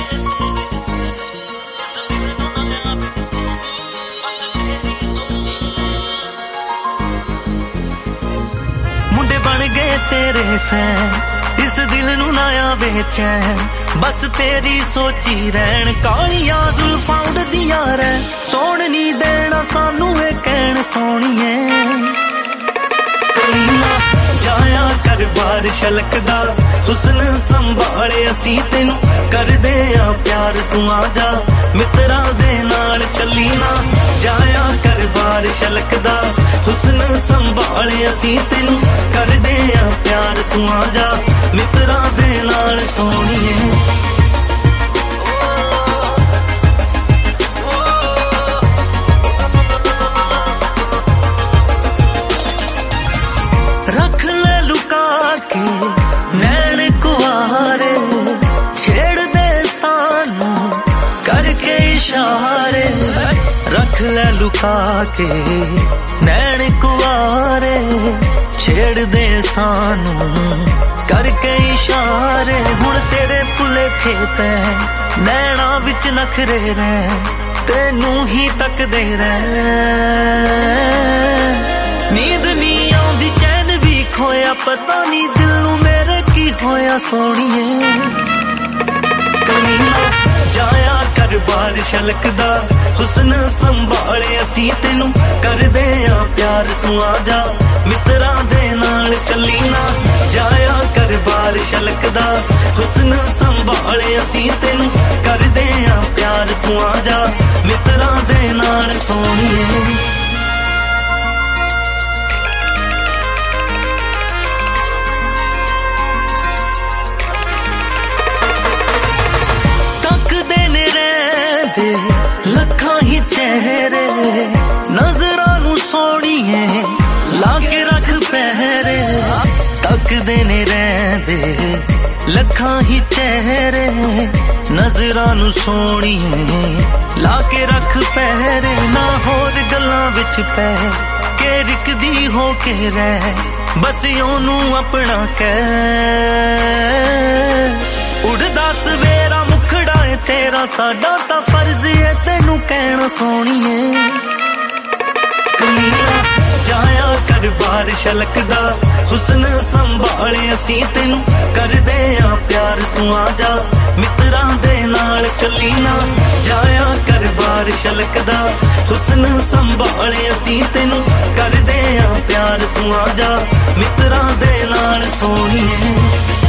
मुंडे बन गए तेरे फैन, इस दिल नू ना आवे चैन, बस तेरी सोची रहन। कालियां जुल्फां उड़दियां रह, सोण नी देना सानू ए कहण सोणीए। जाया कर बार छलकदा हुस्न संभाले असी तेनू करदे आ प्यार, तू आ जा मित्रा दे नाल चली ना। जाया कर बार छलकदा हुस्न संभाले असी तेनू करदे आ प्यार, तू आ जा मित्रा दे नाल सोणीए। रख ले लुका के नैन कुआरे, छेड़ दे सानू करके इशारे। रख ले लुका के नैन कुआरे, छेड़ दे सानू करके इशारे। हुण तेरे भुलेखे पै नैना विच नखरे रह, तेनू ही तकदे रह। नींद नी आउंदी चैन भी खोया, पता नी दिल नू मेरे की होया सोणीए। कमीना जाया कर बार छलकदा हुस्न संभाले असी तेनू करदे आ प्यार, तू आ जा मित्रा दे नाल चली ना। जाया कर बार छलकदा हुस्न संभाले असी तेनू करदे आ प्यार, तू आ जा मित्रा दे नाल सोणीए। लखां ही चेहरे नजरां नू सोणीए, लाके रख पहरे तकदे ने रहंदे। लखां ही चेहरे नजरां नू सोणीए, लाके रख पहरे। ना होर गल्लां विच पै के रिकदी हो के रह, बस ओनू अपना कह। उड़दा सवेरा मुखड़ा है तेरा, साडा तां फर्ज है तेनू कहना सोणीए। कमीना जाया कर बार छलकदा हुस्न संभाले असी तेनू करदे आ प्यार, तू आ जा मित्रा दे नाल चली ना। जाया कर बार छलकदा हुस्न संभाले असी तेनू करदे आ प्यार, तू आ जा मित्रा दे नाल सोणीए।